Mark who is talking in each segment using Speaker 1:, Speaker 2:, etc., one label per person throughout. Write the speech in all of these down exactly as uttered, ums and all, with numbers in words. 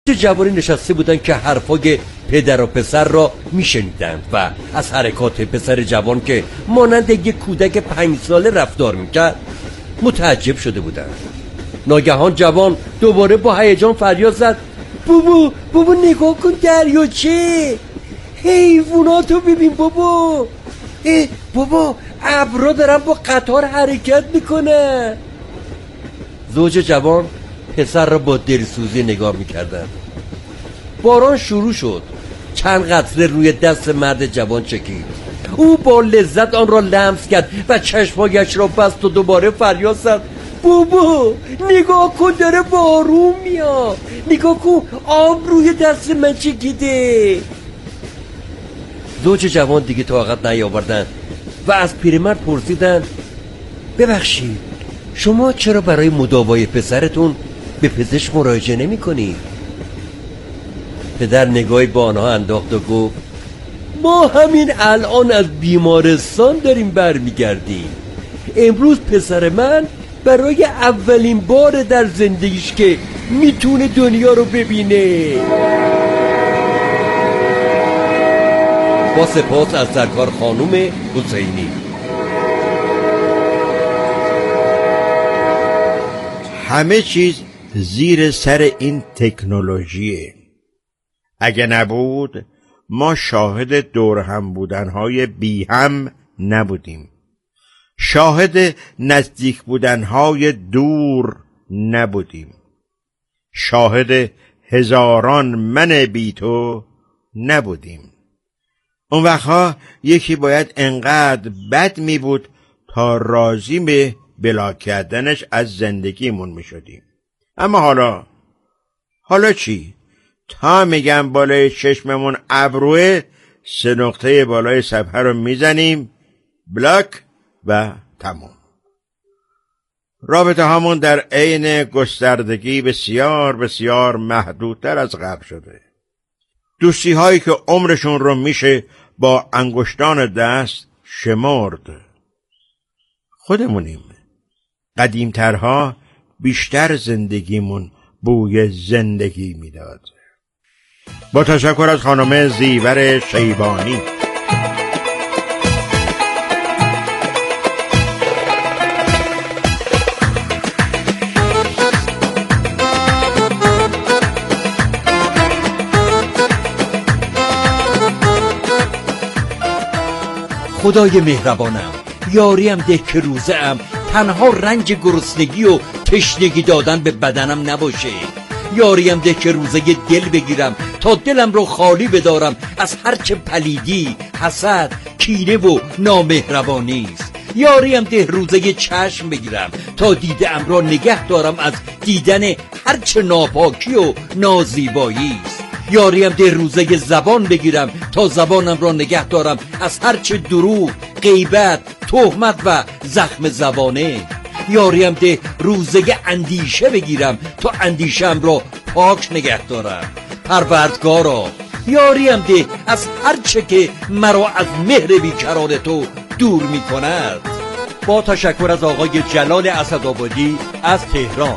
Speaker 1: جوانی نشسته بودن که حرفای پدر و پسر را میشنیدند و از حرکات پسر جوان که مانند یک کودک پنج ساله رفتار میکرد متعجب شده بودند. ناگهان جوان دوباره با هیجان فریاد زد: بابا بابا نگاه کن دریاچه، حیواناتو ببین بابا، اه بابا ابرا دارن با قطار حرکت میکنه. زوج جوان پسر را با دلسوزی نگاه میکردن. باران شروع شد. چند قطره روی دست مرد جوان چکید. او با لذت آن را لمس کرد و چشمایش را بست و دوباره فریاد زد: بابا نگاه کن داره بارون میاد، نگاه کن آب روی دست من چکیده. زوج جوان دیگه طاقت نیاوردند و از پیرمرد پرسیدند: ببخشید شما چرا برای مداوای پسرتون به پزشک مراجعه نمی کنید؟ پدر نگاهی به آنها انداخت و گفت: ما همین الان از بیمارستان داریم برمیگردیم. امروز پسر من برای اولین بار در زندگیش که میتونه دنیا رو ببینه. با سپاس از سرکار خانم حسینی.
Speaker 2: همه چیز زیر سر این تکنولوژیه. اگه نبود ما شاهد دور هم بودنهای بی هم نبودیم، شاهد نزدیک بودنهای دور نبودیم، شاهد هزاران من بی تو نبودیم. اون وقتها یکی باید انقدر بد می بود تا راضی به بلا کردنش از زندگیمون می شدیم. اما حالا حالا چی؟ تا میگم بالای چشممون ابروه، سه نقطه بالای صفحه رو میزنیم بلاک و تمام. رابطه همون در عین گستردگی بسیار بسیار محدودتر از قبل شده. دوستی هایی که عمرشون رو میشه با انگشتان دست شمرد. خودمونیم. قدیمترها بیشتر زندگیمون بوی زندگی میداد. با تشکر از خانم زیور شیبانی.
Speaker 1: خدای مهربانم، یاریم ده که روزه ام تنها رنج گرسنگی و تشنگی دادن به بدنم نباشه. یاریم ده که روزه ی دل بگیرم تا دلم رو خالی بدارم از هرچه پلیدی، حسد، کینه و نامهربانی است. یاریم ده روزه ی چشم بگیرم تا دیده ام را نگه دارم از دیدن هرچه ناپاکی و نازیبایی است. یاریم ده روزه ی زبان بگیرم تا زبانم را نگه دارم از هرچه دروغ، غیبت، تهمت و زخم زبانه. یاریم ده روزه ی اندیشه بگیرم تا اندیشم را پاک نگه دارم. پروردگارا یاریم ده از هرچه که مرا از مهر بیکران تو دور می کند. با تشکر از آقای جلال اسدآبادی از تهران.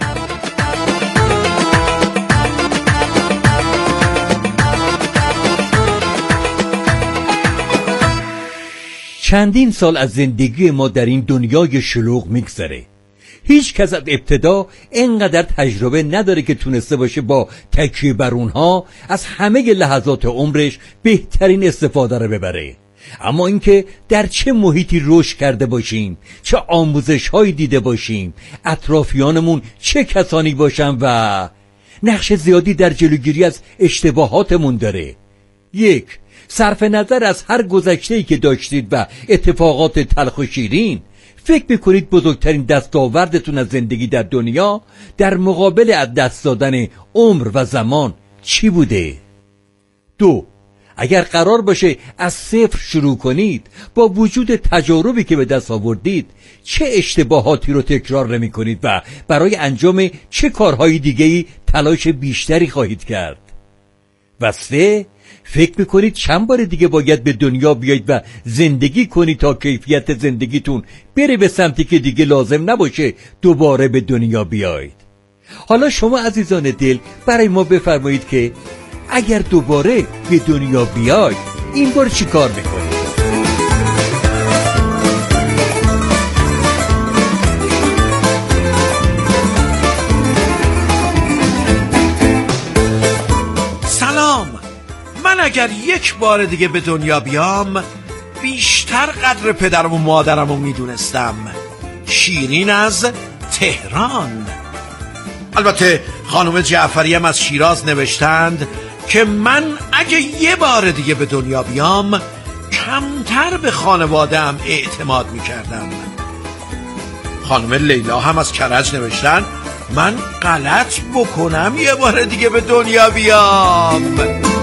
Speaker 1: چندین سال از زندگی ما در این دنیای شلوغ میگذره. هیچ کس از ابتدا اینقدر تجربه نداره که تونسته باشه با تکیه بر اونها از همه لحظات عمرش بهترین استفاده رو ببره. اما اینکه در چه محیطی رشد کرده باشیم، چه آموزش هایی دیده باشیم، اطرافیانمون چه کسانی باشن و نقش زیادی در جلوگیری از اشتباهاتمون داره. یک، صرف نظر از هر گذشته‌ای که داشتید و اتفاقات تلخ و شیرین، فکر میکنید بزرگترین دستاوردتون از زندگی در دنیا در مقابل از دست دادن عمر و زمان چی بوده؟ دو، اگر قرار باشه از صفر شروع کنید، با وجود تجاربی که به دست آوردید چه اشتباهاتی رو تکرار نمی کنید و برای انجام چه کارهای دیگه‌ای تلاش بیشتری خواهید کرد؟ و سه، فکر میکنید چند بار دیگه باید به دنیا بیایید و زندگی کنید تا کیفیت زندگیتون بره به سمتی که دیگه لازم نباشه دوباره به دنیا بیایید؟ حالا شما عزیزان دل برای ما بفرمایید که اگر دوباره به دنیا بیاید این بار چی کار میکنید؟
Speaker 3: سلام، من اگر یک بار دیگه به دنیا بیام بیشتر قدر پدرم و مادرم رو میدونستم. شیرین از تهران. البته خانم جعفری هم از شیراز نوشتند که من اگه یه بار دیگه به دنیا بیام کمتر به خانواده‌ام اعتماد میکردم. خانم لیلا هم از کرج نوشتن من غلط بکنم یه بار دیگه به دنیا بیام.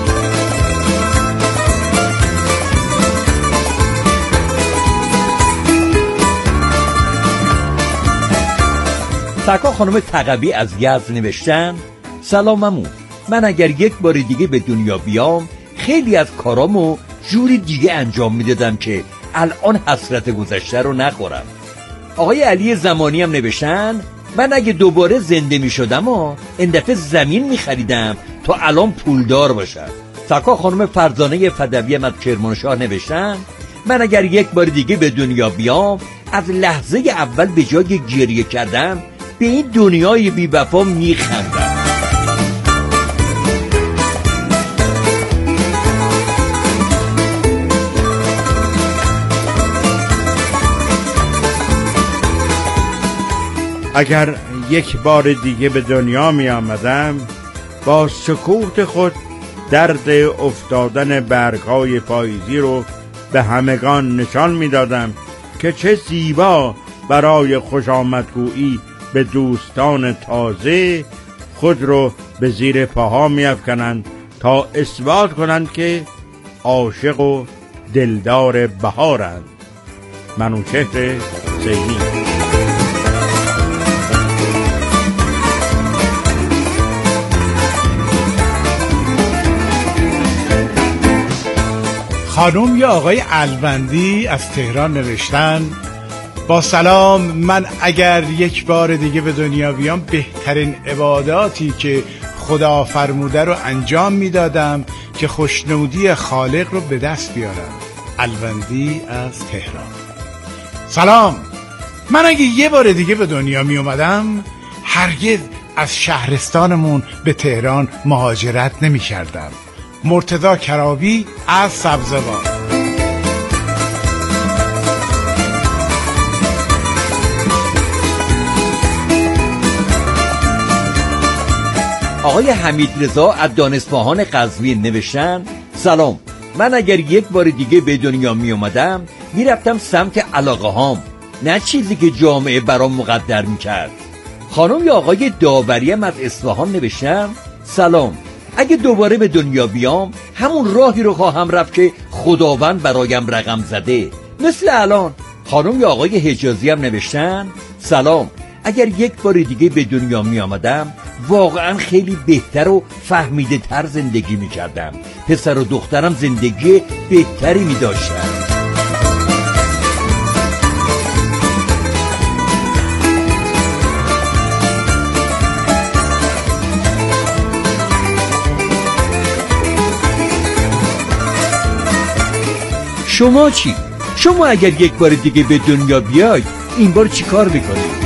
Speaker 1: سرکار خانم تقوی از یزد نوشتن سلام عمو، من اگر یک بار دیگه به دنیا بیام خیلی از کارامو جوری دیگه انجام میدادم که الان حسرت گذشته رو نخورم. آقای علی زمانی هم نوشتن من اگه دوباره زنده میشدم و این دفعه زمین میخریدم تا الان پولدار باشم. سرکار خانم فرزانه فدوی هم از کرمانشاه نوشتن من اگر یک بار دیگه به دنیا بیام از لحظه اول به جای گریه کردم به این دنیای بی وفا میخندم.
Speaker 2: اگر یک بار دیگه به دنیا می آمدم با سکوت خود درد افتادن برگ‌های پاییزی رو به همگان نشان می دادم که چه زیبا برای خوش آمدگویی به دوستان تازه خود رو به زیر پاها می افکنند تا اثبات کنند که عاشق و دلدار بهارند. منوچهر زینی.
Speaker 4: خانم یا آقای الوندی از تهران نوشتن با سلام، من اگر یک بار دیگه به دنیا بیام بهترین عباداتی که خدا فرموده رو انجام میدادم که خوشنودی خالق رو به دست بیارم. الوندی از تهران. سلام، من اگه یه بار دیگه به دنیا می اومدم هرگز از شهرستانمون به تهران مهاجرت نمی کردم. مرتضی کرابی از سبزوار.
Speaker 1: آقای حمید رضا از دانشگاهان قزوین نوشتن سلام، من اگر یک بار دیگه به دنیا می اومدم می رفتم سمت علاقه هام، نه چیزی که جامعه برام مقدر می کرد. خانم یا آقای داوری هم از اصفهان نوشتن سلام، اگه دوباره به دنیا بیام همون راهی رو خواهم رفت که خداوند برایم رقم زده، مثل الان. خانم یا آقای حجازی هم نوشتن سلام، اگر یک بار دیگه به دنیا می آمدم واقعا خیلی بهتر و فهمیده تر زندگی می کردم، پسر و دخترم زندگی بهتری می داشتن. شما چی؟ شما اگر یک بار دیگه به دنیا بیاید این بار چی کار میکنید؟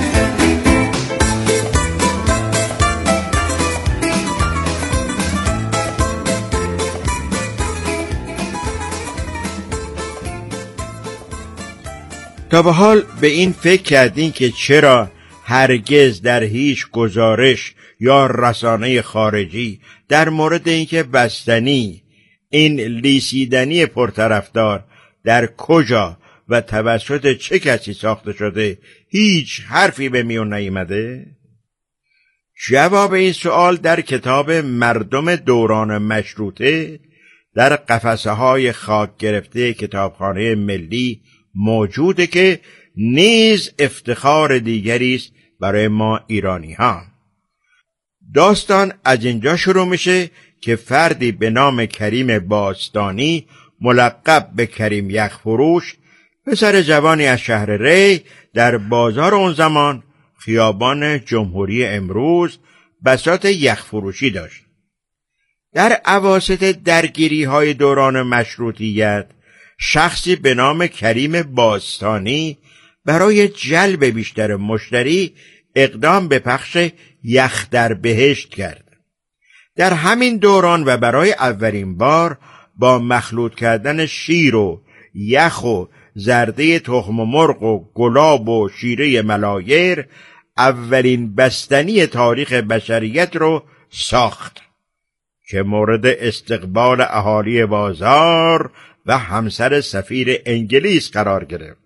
Speaker 2: تا به حال به این فکر کردین که چرا هرگز در هیچ گزارش یا رسانه خارجی در مورد اینکه بستنی، این لیسیدنی پرطرفدار در کجا و توسط چه کسی ساخته شده هیچ حرفی به میون نیامده؟ جواب این سوال در کتاب مردم دوران مشروطه در قفسه های خاک گرفته کتابخانه ملی موجوده که نیز افتخار دیگری است برای ما ایرانی ها. داستان از اینجا شروع میشه که فردی به نام کریم باستانی ملقب به کریم یخفروش، پسر جوانی از شهر ری، در بازار اون زمان خیابان جمهوری امروز بساط یخفروشی داشت. در اواسط درگیری های دوران مشروطیت شخصی به نام کریم باستانی برای جلب بیشتر مشتری اقدام به پخش یخ در بهشت کرد. در همین دوران و برای اولین بار با مخلوط کردن شیر و یخ و زرده تخم مرغ و گلاب و شیره ملایر اولین بستنی تاریخ بشریت رو ساخت که مورد استقبال اهالی بازار و همسر سفیر انگلیس قرار گرفت.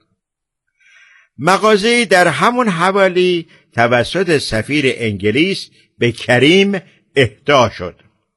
Speaker 2: مغازه‌ای در همون حوالی توسط سفیر انگلیس به کریم اهدا شد.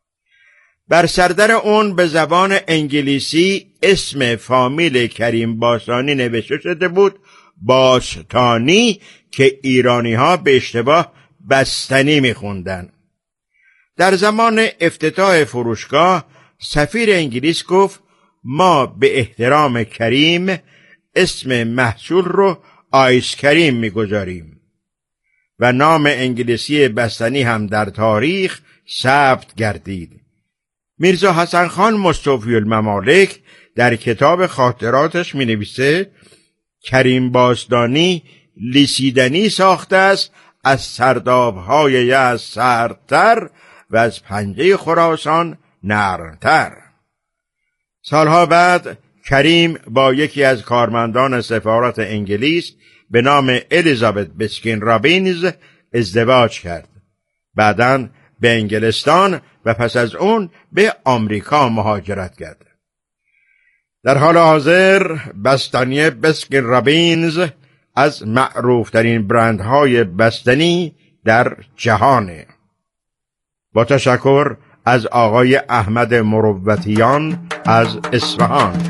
Speaker 2: بر سردر اون به زبان انگلیسی اسم فامیل کریم باستانی نوشته شده بود باستانی که ایرانی ها به اشتباه بستنی میخوندن. در زمان افتتاح فروشگاه سفیر انگلیس گفت ما به احترام کریم اسم محصول رو آیس کریم میگذاریم و نام انگلیسی بستنی هم در تاریخ ثبت گردید. میرزا حسن خان مصطفی الممالک در کتاب خاطراتش می نویسه کریم باستانی لیسیدنی ساخته است از سردابهای یزد سردتر و از پنجه خراسان نرمتر. سالها بعد کریم با یکی از کارمندان سفارت انگلیس به نام الیزابت بسکین رابینز ازدواج کرد. بعداً به انگلستان و پس از اون به آمریکا مهاجرت کرد. در حال حاضر بستنی بسکین رابینز از معروفترین برندهای بستنی در جهانه. با تشکر از آقای احمد مروتیان از اصفهان.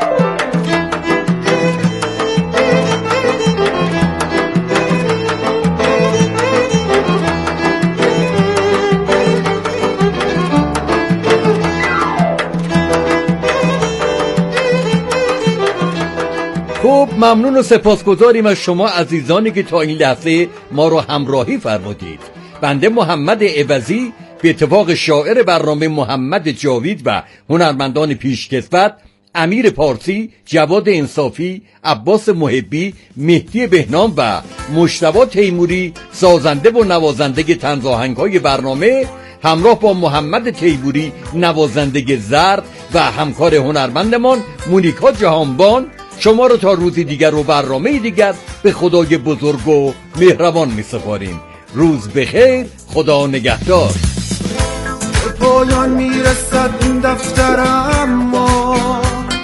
Speaker 1: خب ممنون و سپاسگزاریم از شما عزیزانی که تا این لحظه ما رو همراهی فرمودید. بنده محمد عوضی به اتفاق شاعر برنامه محمد جاوید و هنرمندان پیشکسوت امیر پارسی، جواد انصافی، عباس محبی، مهدی بهنام و مجتبی تیموری سازنده و نوازنده طنز آهنگ‌های برنامه همراه با محمد تیموری نوازنده زرد و همکار هنرمندمان مونیکا جهانبان شما رو تا روزی دیگر و برنامه دیگر به خدای بزرگ و مهربان می سپاریم. روز بخیر، خدا نگهدار.
Speaker 5: به پایان میرسد این دفترم ما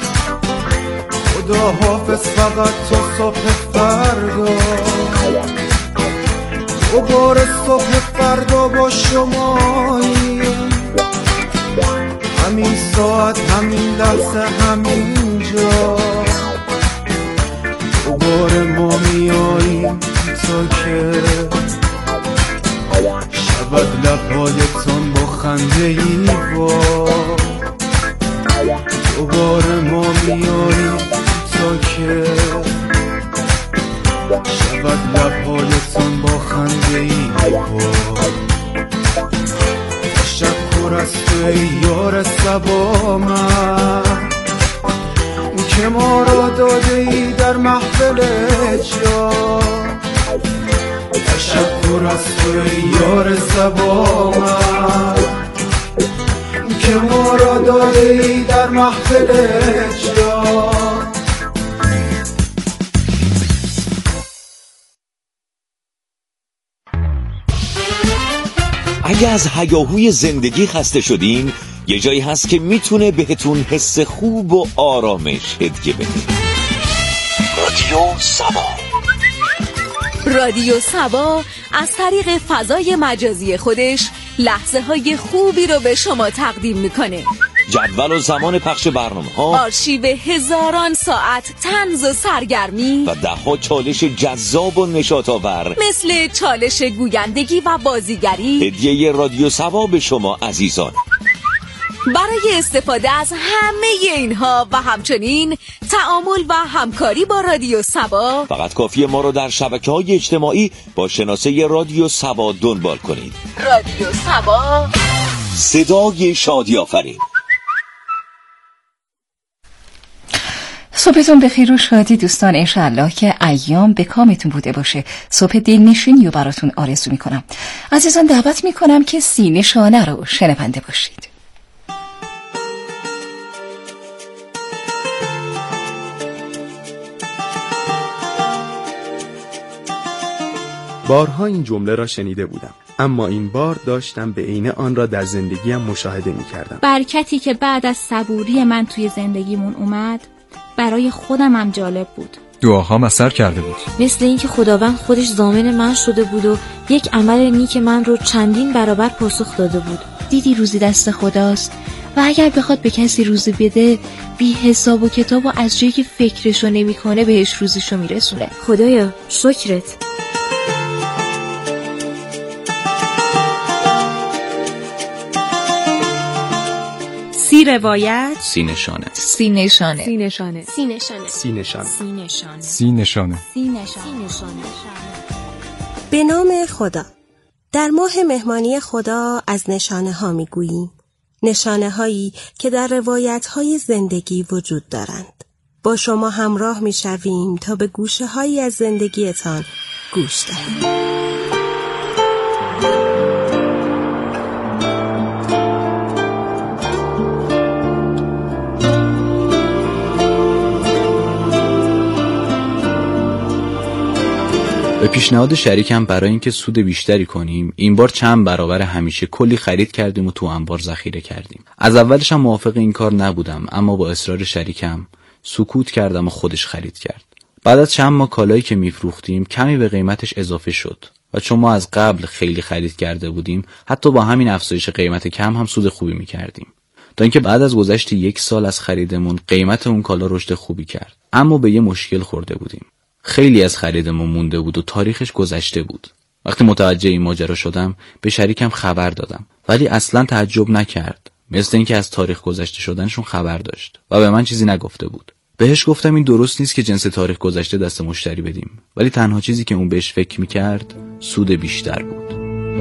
Speaker 5: خدا حافظ فقط تا صبح فردا دوباره صبح فردا با شمایی همین ساعت همین لحظه همین جا دوباره ما میاییم تا که شود لبهایتان با خنده ای با دوباره ما میاییم تا که شود لبهایتان با خنده ای با تشکر از تو ای یار صبا من که ما را داده ای در محفل جا تشکر از تو ای یار صبا من که ما را داده ای در محفل جا.
Speaker 6: اگه از هیاهوی زندگی خسته شدین یه جایی هست که میتونه بهتون حس خوب و آرامش هدیه بده. رادیو سبا.
Speaker 7: رادیو سبا از طریق فضای مجازی خودش لحظه های خوبی رو به شما تقدیم میکنه.
Speaker 6: جدول و زمان پخش برنامه ها،
Speaker 7: آرشیو هزاران ساعت طنز و سرگرمی
Speaker 6: و ده ها چالش جذاب و نشاط آور
Speaker 7: مثل چالش گویندگی و بازیگری.
Speaker 6: هدیه رادیو سبا به شما عزیزان.
Speaker 7: برای استفاده از همه اینها و همچنین تعامل و همکاری با رادیو سبا
Speaker 6: فقط کافیه ما رو در شبکه‌های اجتماعی با شناسه رادیو سبا دنبال کنید.
Speaker 7: رادیو سبا،
Speaker 6: صدای شادی آفرین.
Speaker 8: صبحتون بخیر و شادی دوستان. انشاءالله که ایام به کامتون بوده باشه. صبح دلنشینی رو براتون آرزو میکنم. عزیزان دعوت میکنم که سینه شانه رو شنونده باشید.
Speaker 9: بارها این جمله را شنیده بودم، اما این بار داشتم به عینه آن را در زندگیم مشاهده می کردم.
Speaker 10: برکتی که بعد از صبوری من توی زندگیمون اومد برای خودم هم جالب بود.
Speaker 11: دعاهام اثر کرده بود.
Speaker 12: مثل اینکه خداوند خودش ضامن من شده بود و یک عمل نیک من رو چندین برابر پاسخ داده بود.
Speaker 10: دیدی روزی دست خداست و اگر بخواد به کسی روزی بده بی حساب و کتاب و از جایی که فکرشو نمی‌کنه بهش روزیشو میرسونه.
Speaker 12: خدایا شکرت.
Speaker 10: سی روایت،
Speaker 11: سی نشانه،
Speaker 8: سی نشانه،
Speaker 10: سی نشانه،
Speaker 12: سی نشانه،
Speaker 9: سی نشانه،
Speaker 12: سی نشانه،
Speaker 11: سی نشانه،
Speaker 12: سی نشانه.
Speaker 13: به نام خدا. در ماه مهمانی خدا از نشانه ها می گوییم. نشانه هایی که در روایت های زندگی وجود دارند. با شما همراه می شویم تا به گوشه هایی از زندگیتان گوش دهیم.
Speaker 11: به پیشنهاد شریکم برای اینکه سود بیشتری کنیم این بار چند برابر همیشه کلی خرید کردیم و تو انبار ذخیره کردیم. از اولش هم موافق این کار نبودم، اما با اصرار شریکم سکوت کردم و خودش خرید کرد. بعد از چند ماه کالایی که میفروختیم کمی به قیمتش اضافه شد و چون ما از قبل خیلی خرید کرده بودیم حتی با همین افزایش قیمت کم هم سود خوبی میکردیم. تا اینکه بعد از گذشت یک سال از خریدمون قیمت اون کالا رشد خوبی کرد، اما به یه مشکل خورده بودیم. خیلی از خریدمون مونده بود و تاریخش گذشته بود. وقتی متوجه این ماجرا شدم به شریکم خبر دادم، ولی اصلا تعجب نکرد، مثل اینکه از تاریخ گذشته شدنشون خبر داشت و به من چیزی نگفته بود. بهش گفتم این درست نیست که جنس تاریخ گذشته دست مشتری بدیم، ولی تنها چیزی که اون بهش فکر میکرد سود بیشتر بود.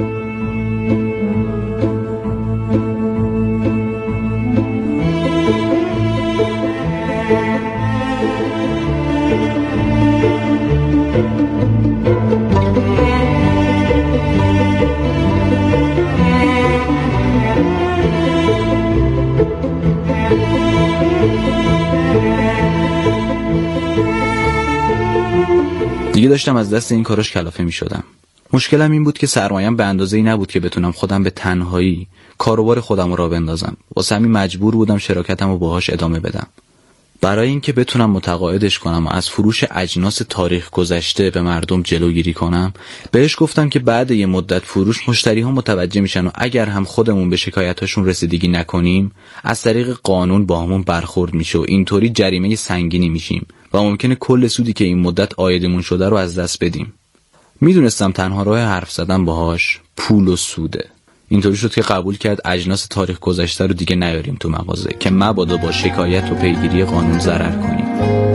Speaker 11: دیگه داشتم از دست این کاراش کلافه می شدم. مشکلم این بود که سرمایه‌ام به اندازه‌ای نبود که بتونم خودم به تنهایی کاروبار خودم را بندازم. واسه همین مجبور بودم شراکتم رو باهاش ادامه بدم. برای اینکه بتونم متقاعدش کنم و از فروش اجناس تاریخ گذشته به مردم جلوگیری کنم، بهش گفتم که بعد یه مدت فروش مشتری‌ها متوجه میشن و اگر هم خودمون به شکایتاشون رسیدگی نکنیم از طریق قانون با همون برخورد میشه و اینطوری جریمه سنگینی میشیم و ممکنه کل سودی که این مدت عایدمون شده رو از دست بدیم. میدونستم تنها راه حرف زدن باهاش پول و سوده. اینطوری شد که قبول کرد اجناس تاریخ گذشته رو دیگه نیاریم تو مغازه که مبادا با شکایت و پیگیری قانون ضرر کنیم.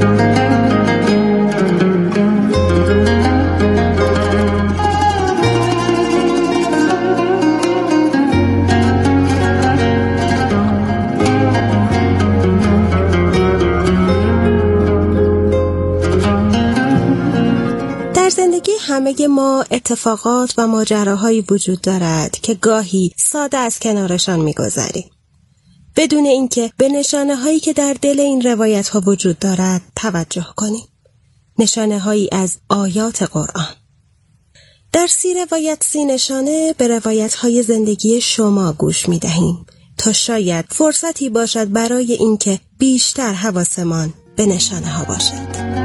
Speaker 13: همه ما اتفاقات و ماجراهایی وجود دارد که گاهی ساده از کنارشان می‌گذریم بدون اینکه به نشانه هایی که در دل این روایت ها وجود دارد توجه کنیم. نشانه هایی از آیات قرآن. در سی روایت سی نشانه به روایت های زندگی شما گوش می دهیم تا شاید فرصتی باشد برای اینکه بیشتر حواسمان به نشانه ها باشد.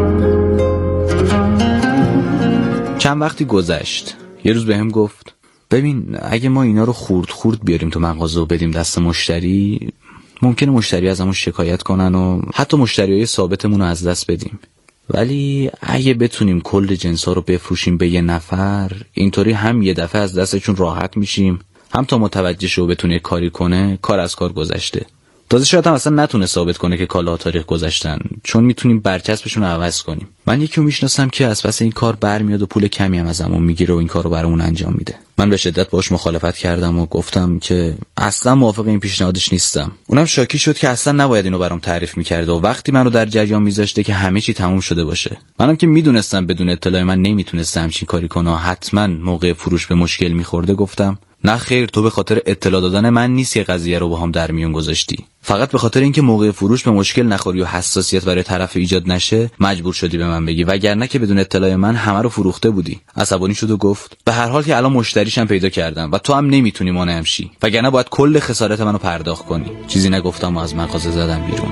Speaker 11: چند وقتی گذشت یه روز بهم گفت ببین اگه ما اینا رو خورد خورد بیاریم تو مغازه و بدیم دست مشتری، ممکنه مشتری ازمون شکایت کنن و حتی مشتریای ثابتمون رو از دست بدیم. ولی اگه بتونیم کل جنسا رو بفروشیم به یه نفر، اینطوری هم یه دفعه از دستشون راحت میشیم، هم تا متوجه شه و بتونه کاری کنه، کار از کار گذشته. تازه شاید هم اصلا نتونه ثابت کنه که کالا تاریخ گذشتن، چون میتونیم برچسبشون رو عوض کنیم. من یکی رو میشناسم که از پس این کار برمیاد و پول کمی هم ازمون میگیره و این کارو برامون انجام میده. من به شدت باهاش مخالفت کردم و گفتم که اصلا موافق این پیشنهادش نیستم. اونم شاکی شد که اصلا نباید اینو برام تعریف میکرد و وقتی منو در جریان میذاشته که همه چی تموم شده باشه. منم که میدونستم بدون اطلاع من نمیتونستم همچین کاری کنه، حتما موقع فروش به مشکل میخورده. گفتم نه خیر، تو به خاطر اطلاع دادن من نیست که قضیه رو با هم در میون گذاشتی، فقط به خاطر اینکه موقع فروش به مشکل نخوری و حساسیت برای طرف ایجاد نشه مجبور شدی به من بگی، وگرنه که بدون اطلاع من همه رو فروخته بودی. عصبانی شد و گفت به هر حال که الان مشتریشم پیدا کردم و تو هم نمیتونی مانعم شی، وگرنه باید کل خسارت منو پرداخت کنی. چیزی نگفتم و از مغازه زدم بیرون.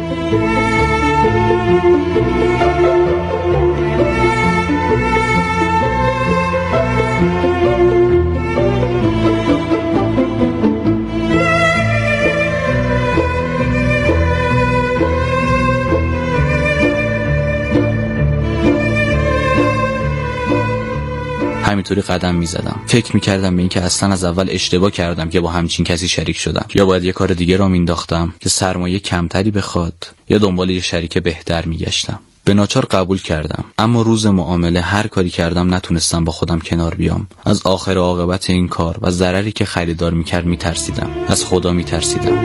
Speaker 11: همینطوری قدم میزدم. فکر میکردم به این که اصلا از اول اشتباه کردم که با همچین کسی شریک شدم، یا باید یه کار دیگه را مینداختم که سرمایه کمتری بخواد، یا دنبال یه شریک بهتر میگشتم. به ناچار قبول کردم، اما روز معامله هر کاری کردم نتونستم با خودم کنار بیام. از آخر عاقبت این کار و ضرری که خریدار میکرد میترسیدم، از خدا میترسیدم.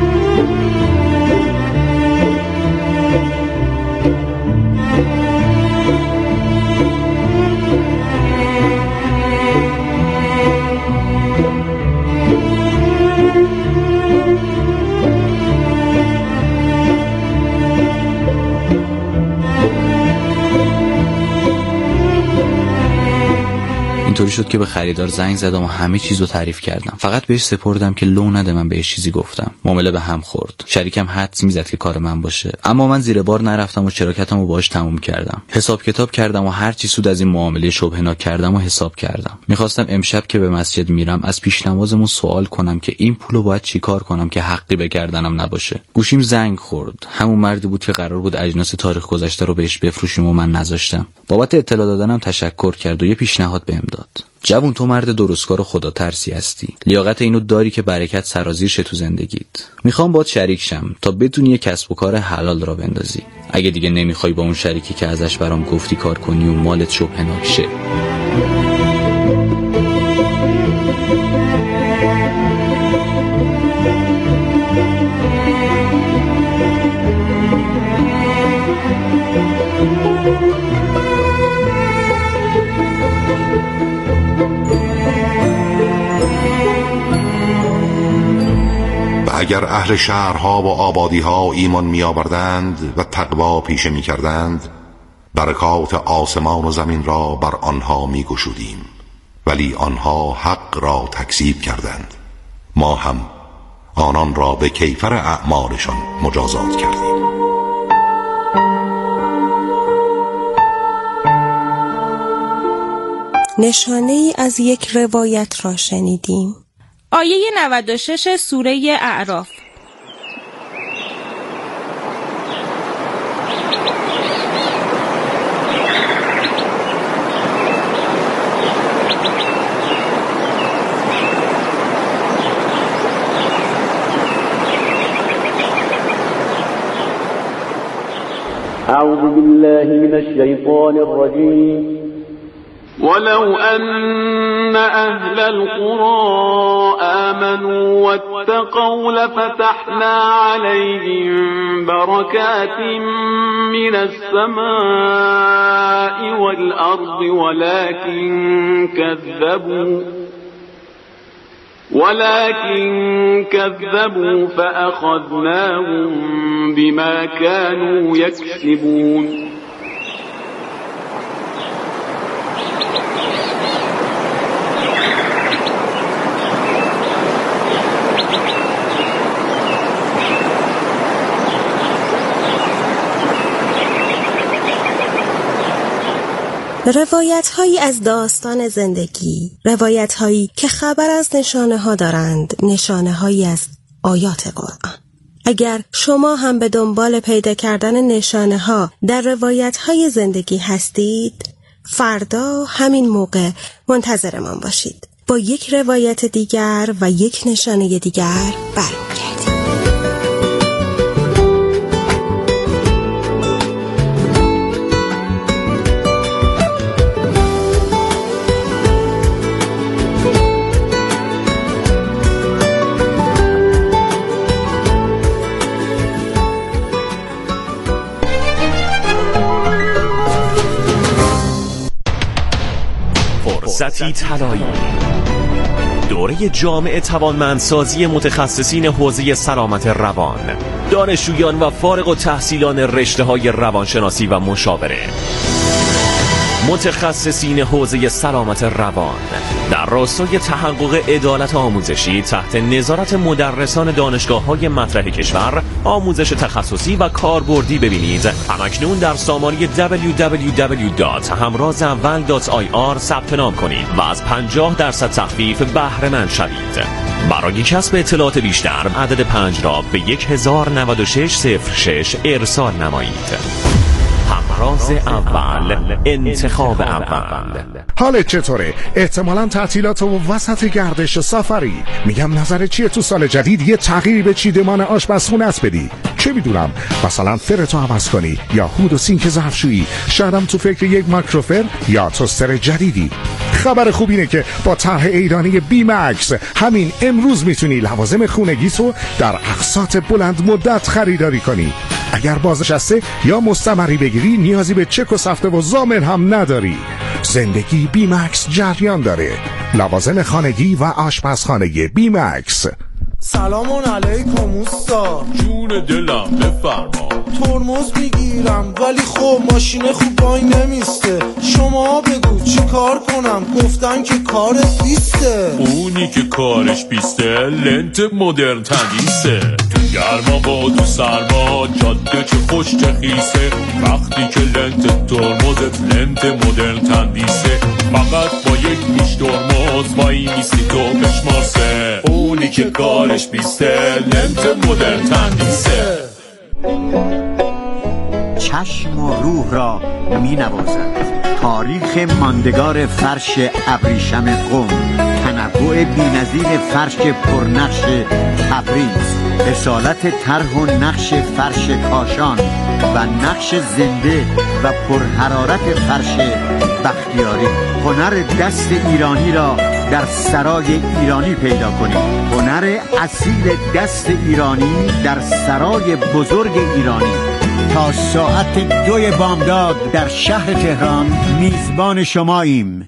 Speaker 11: اینطوری شد که به خریدار زنگ زدم و همه چیزو تعریف کردم. فقط بهش سپردم که لو نده من بهش چیزی گفتم. معامله به هم خورد. شریکم حدس میزد که کار من باشه، اما من زیر بار نرفتم و شراکتمو باهاش تموم کردم. حساب کتاب کردم و هر چی سود از این معامله شبهه‌ناک کردم و حساب کردم. میخواستم امشب که به مسجد میرم از پیش نمازمون سوال کنم که این پولو باید چیکار کنم که حقی به گردنم نباشه. گوشیم زنگ خورد. همون مردی بود که قرار بود اجناس تاریخ گذشته رو بهش بفروشیم و من نذاشتم. بابت اطلاع دادنم تشکر کرد و یه پیشنهاد بهم داد. جوون، تو مرد درستکار و خدا ترسی هستی. لیاقت اینو داری که برکت سرازیر شه تو زندگیت. میخوام باهات شریک شم تا بتونی یه کسب و کار حلال را بندازی. اگه دیگه نمیخوای با اون شریکی که ازش برام گفتی کار کنی و مالت شبهه‌ناک شه.
Speaker 14: اگر اهل شهرها و آبادیها ایمان می آوردند و تقوا پیشه می کردند، برکات آسمان و زمین را بر آنها می گشودیم، ولی آنها حق را تکذیب کردند. ما هم آنان را به کیفر اعمالشان مجازات کردیم.
Speaker 13: نشانه ای از یک روایت را شنیدیم.
Speaker 15: آیه نود و شش سوره اعراف.
Speaker 16: أعوذ بالله من الشيطان الرجيم. ولو أن أهل القرى آمنوا واتقوا لفتحنا عليهم بركات من السماء والأرض ولكن كذبوا ولكن كذبوا فأخذناهم بما كانوا يكسبون.
Speaker 13: روایت هایی از داستان زندگی، روایت هایی که خبر از نشانه ها دارند، نشانه هایی از آیات قرآن. اگر شما هم به دنبال پیدا کردن نشانه ها در روایت های زندگی هستید، فردا همین موقع منتظرمان باشید. با یک روایت دیگر و یک نشانه دیگر برمیگردیم.
Speaker 17: فرصتی طلایی، دوره جامع توانمندسازی متخصصین حوزه سلامت روان، دانشجویان و فارغ التحصیلان رشته‌های روانشناسی و مشاوره، متخصصین حوزه سلامت روان در راستای تحقق عدالت آموزشی تحت نظارت مدرسان دانشگاه‌های مطرح کشور، آموزش تخصصی و کاربردی ببینید. همکنون در سامانه دبلیو دبلیو دبلیو دات همراز اول دات آی آر ثبت نام کنید و از پنجاه درصد تخفیف بهره مند شوید. برای کسب اطلاعات بیشتر عدد پنج را به هزار و نود و شش صفر شش ارسال نمایید. همراز اول، انتخاب اول.
Speaker 18: حالت چطوره؟ احتمالاً تعطیلات و وسط گردش سفری. میگم نظر چیه تو سال جدید یه تغییری به چیدمان آشپزخونه است بدی؟ چه میدونم، مثلا فرتو عوض کنی یا هود و سینک ظرفشویی، شایدم تو فکر یک مایکروفر یا توستر جدیدی. خبر خوب اینه که با طرح ایرانی بی مکس همین امروز میتونی لوازم خونگیتو در اقساط بلند مدت خریداری کنی. اگر بازنشسته یا مستمری بگیری نیازی به چک و سفته و ضامن هم نداری. زندگی بی مکس جریان داره. لوازم خانگی و آشپزخانگی بی مکس.
Speaker 19: سلام علیکم اوستا.
Speaker 20: جون دلم بفرما.
Speaker 19: ترمز میگیرم ولی خب ماشین خوب وای نمیسته. شما بگو چی کار کنم؟ گفتن که کارت بیسته.
Speaker 20: اونی که کارش بیسته لنت مدرن تندیسه. تو گرما با تو سرما جاده چه خوش چه خیسه. وقتی که لنت ترمزت لنت مدرن تندیسه، فقط با یک میش ترمز وای میستی تو بشماسه. اونی که کارش بیسته لنت مدرن تندیسه.
Speaker 21: چشم و روح را می نوازد تاریخ ماندگار فرش ابریشم قم، تنوع بی‌نظیر فرش پرنقش تبریز، اصالت طرح و نقش فرش کاشان و نقش زنده و پرحرارت فرش بختیاری. هنر دست ایرانی را در سرای ایرانی پیدا کنید. هنر اصیل دست ایرانی در سرای بزرگ ایرانی. تا ساعت دوی بامداد در شهر تهران میزبان شماییم.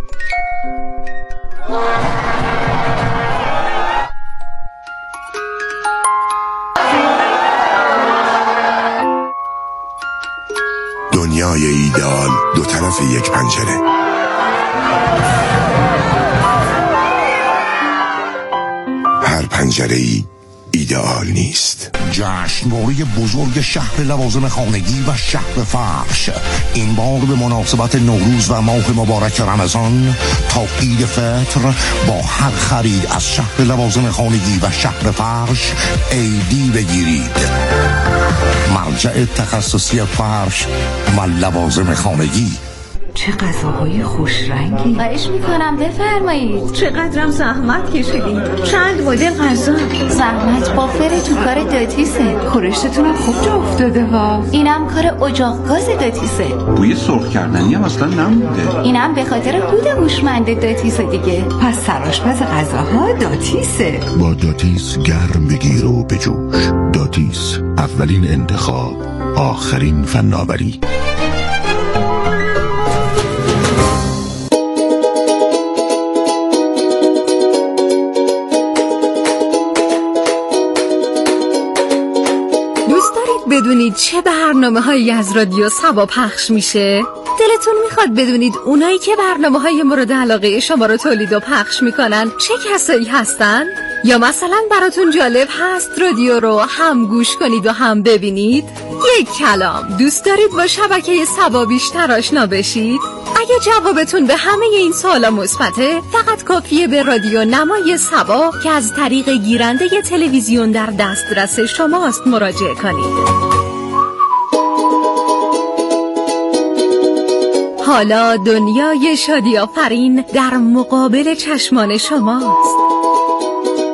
Speaker 22: دنیای ایدئال دو طرف یک پنجره. هر پنجره‌ای ایدئال نیست.
Speaker 14: جشنواره بزرگ شهر لوازم خانگی و شهر فرش این بار به مناسبت نوروز و ماه مبارک رمضان تا عید فطر با هر خرید از شهر لوازم خانگی و شهر فرش ایدی بگیرید. مرجع تخصصی فرش و لوازم خانگی.
Speaker 23: چه غذاهای خوش رنگی.
Speaker 24: خواهش میکنم بفرمایید.
Speaker 23: چقدرم زحمت کشیدین. چند مدل غذا.
Speaker 24: زحمت با فر تو کار داتیسه.
Speaker 23: خورشتتونم خوب جا افتاده ها.
Speaker 24: اینم کار اجاق گاز داتیسه.
Speaker 22: بوی سرخ کردنی هم اصلا نمونده.
Speaker 24: اینم به خاطر دود هوشمند داتیسه دیگه.
Speaker 23: پس سرآشپز غذاها داتیسه.
Speaker 22: با داتیس گرم بگیر و بجوش. داتیس، اولین انتخاب، آخرین فناوری.
Speaker 23: بدونید چه برنامه هایی از رادیو سبا پخش میشه؟ دلتون میخواد بدونید اونایی که برنامه های مورد علاقه شما رو تولید و پخش میکنن چه کسایی هستن؟ یا مثلا براتون جالب هست رادیو رو هم گوش کنید و هم ببینید؟ یک کلام، دوست دارید با شبکه سبا بیشتر آشنا بشید؟ اگه جوابتون به همه این سوالا مثبته، فقط کافیه به رادیو نمای سبا که از طریق گیرنده تلویزیون در دسترس شماست مراجعه کنید. حالا دنیای شادی آفرین در مقابل چشمان شماست.